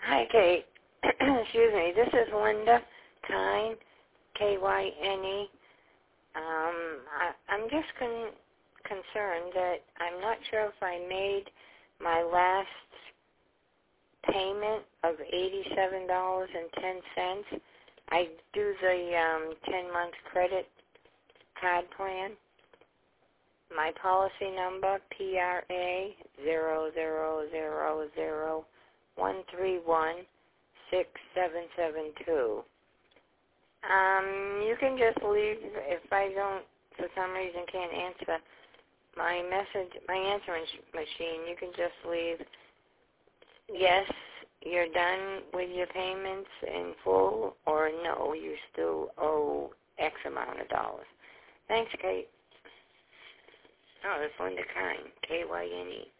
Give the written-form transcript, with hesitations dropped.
Hi, Kate. Excuse me. This is Linda Kyne, Kyne. I'm just concerned that I'm not sure if I made my last payment of $87.10. I do the 10-month credit card plan. My policy number, PRA 00001316772. You can just leave, if I don't, for some reason, can't answer my answering machine, you can just leave, yes, you're done with your payments in full, or no, you still owe X amount of dollars. Thanks, Kate. Oh, it's Linda Kyne, Kyne.